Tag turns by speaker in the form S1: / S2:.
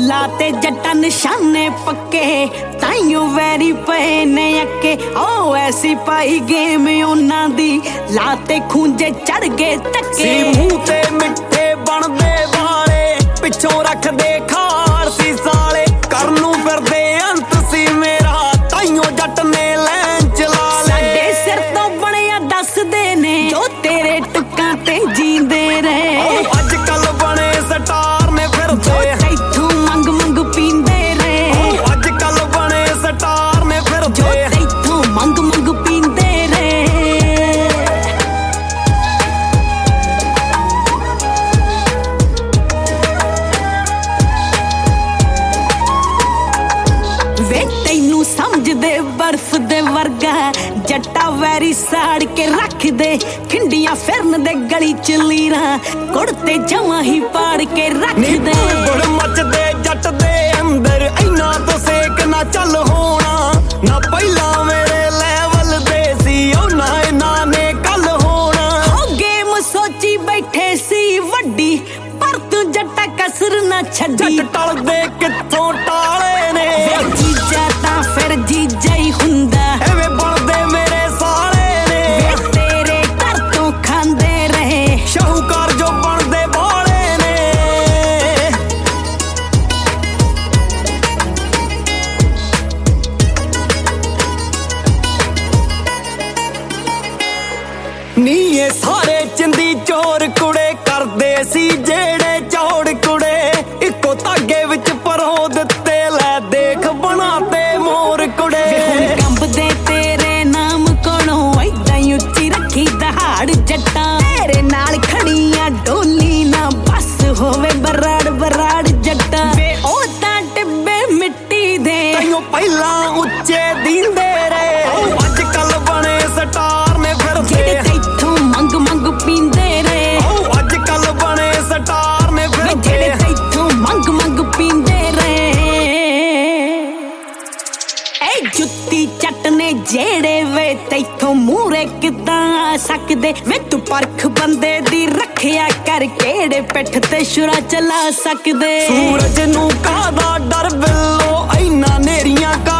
S1: ਲਾਤੇ ਜੱਟਾਂ ਨਿਸ਼ਾਨੇ ਪੱਕੇ ਤਾਈਓ ਵੈਰੀ ਪਏ ਨੇ ਅੱਕੇ ਓ ਐਸੀ ਪਾਈ ਗੇਮ ਉਹਨਾਂ ਦੀ ਲਾਤੇ ਖੂੰਜੇ ਚੜ ਗਏ ਧੱਕੇ
S2: ਸੀ ਮੂੰਹ ਤੇ ਮਿੱਠੇ ਬਣਦੇ ਵਾਲੇ ਪਿੱਛੋਂ ਰੱਖਦੇ ਖਾਰ ਸੀ ਸਾਲੇ ਕਰਨ ਨੂੰ ਫਿਰਦੇ ਅੰਤ ਸੀ ਮੇਰਾ ਤਾਈਓ ਜੱਟ ਨੇ ਲੈਣ ਚਲਾ ਲੈ
S1: ਸਾਡੇ ਸਿਰ ਤੋਂ ਬਣਿਆ ਦੱਸਦੇ ਨੇ ਜੋ ਤੇਰੇ ਟੁੱਕਾਂ ਤੇ ਜੀਂਦੇ ਰਹੇ
S2: ਅੱਜ ਕੱਲ ਬਣੇ ਸਟਾਰ ਨੇ ਫਿਰਦੇ
S1: ਤੈਥੋਂ ਮੰਗ ਮੰਗ ਪੀਂਦੇ ਰਹੇ
S2: ਅੱਜ ਕੱਲ ਬਣੇ ਸਟਾਰ ਨੇ ਫਿਰਦੇ
S1: ਤੈਥੋਂ ਮੰਗ ਮੰਗ ਪੀਂਦੇ ਰਹੇ ਵੇ ਤੈਨੂੰ ਸਮਝਦੇ ਬਰਫ਼ ਦੇ ਵਰਗਾ ਜੱਟਾ ਵੈਰੀ ਸਾੜ ਕੇ ਰੱਖਦੇ ਖਿੰਡੀਆਂ ਫਿਰਨ ਦੇ ਗਲੀ ਚ ਲੀਰਾਂ ਕੁੜਤੇ ਜਮਾਂ ਹੀ ਪਾੜ ਕੇ ਰੱਖਦੇ
S2: ਬੜ ਮੱਚਦੇ ਜੱਟ ਦੇ ਅੰਦਰ ਇੰਨਾ ਤੋਂ ਸੇਕ ਨਾ ਚੱਲ ਹੋਣਾ ਨਾ ਪਹਿਲਾਂ ਮੇਰੇ ਲੈਵਲ ਦੇ ਸੀ ਉਹ ਨਾ ਇਹਨਾਂ ਨੇ ਕੱਲ ਹੋਣਾ
S1: ਹੋ ਗੇਮ ਸੋਚੀ ਬੈਠੇ ਸੀ ਵੱਡੀ ਪਰ ਤੂੰ ਜੱਟਾ ਕਸਰ ਨਾ ਛੱਡੀ
S2: ਜੱਟ ਟਲਦੇ ਕਿੱਥੋਂ ਟਾਲੇ ਨੇ
S1: ਜੀਜਾ ਤਾਂ ਫਿਰ ਜੀਜਾ ਹੀ ਹੁੰਦਾ
S2: ਐਵੇਂ ਬਣਦੇ ਮੇਰੇ ਸਾਲੇ ਨੇ
S1: ਤੇਰੇ ਘਰ ਤੋਂ ਖਾਂਦੇ ਰਹੇ
S2: ਸ਼ਾਹੂਕਾਰ ਜੋ ਬਣਦੇ ਬਾਲੇ ਨੇ ਨੀ ਇਹ ਸਾਰੇ ਚਿੰਦੀ ਚੋਰ ਕੁੜੇ ਕਰਦੇ ਸੀ ਜਿਹੜੇ ਚੌੜ ਕੁੜੇ ਇੱਕੋ ਧਾਗੇ ਵਿੱਚ ਪਰੋ ਦਿੱਤੇ ਲੈ ਦੇਖ ਬਣਾਤੇ ਮੋਰ ਕੁੜੇ
S1: ਕੰਬਦੇ ਤੇਰੇ ਨਾਮ ਕੋਲੋਂ ਐਦਾਂ ਹੀ ਉੱਚੀ ਰੱਖੀ ਦਹਾੜ ਜੱਟਾਂ ਤੇਰੇ ਨਾਲ ਖੜੀਆਂ ਡੋਲੀ ਨਾ ਬਸ ਹੋਵੇ ਬਰਾੜ ਬਰਾੜ ਜੱਟਾਂ ਵੇ ਉਹ ਤਾਂ ਟਿੱਬੇ ਮਿੱਟੀ ਦੇ
S2: ਤਾਈਓ ਪਹਿਲਾਂ ਉੱਚੇ ਦਿੰਦੇ ਰਹੇ ਅੱਜ ਕੱਲ ਬਣੇ ਸਟਾਰ ਨੇ ਫਿਰਦੇ
S1: ਜਿਹੜੇ ਤੈਥੋਂ ਮੰਗ ਮੰਗ ਪੀਂਦੇ ਰਹੇ
S2: ਅੱਜ ਕੱਲ ਬਣੇ ਸਟਾਰ ਨੇ ਫਿਰਦੇ
S1: ਜਿਹੜੇ ਤੈਥੋਂ ਮੰਗ ਮੰਗ ਪੀਂਦੇ ਰਹੇ ਏ ਜੁੱਤੀ ਚੱਟ ਨੇ ਜਿਹੜੇ ਵੇ ਤੈਥੋਂ ਮੂਰੇ ਕਿੱਦਾਂ ਆ ਸਕਦੇ ਵੇ ਤੂੰ ਪਰਖ ਬੰਦੇ ਦੀ ਰੱਖਿਆ ਕਰ ਕਿਹੜੇ ਪਿੱਠ ਤੇ ਸ਼ੁਰਾ ਚਲਾ ਸਕਦੇ
S2: ਸੂਰਜ ਨੂੰ ਕਾਹਦਾ ਡਰ ਬਿੱਲੋ ਇੰਨਾ ਨੇਰੀਆਂ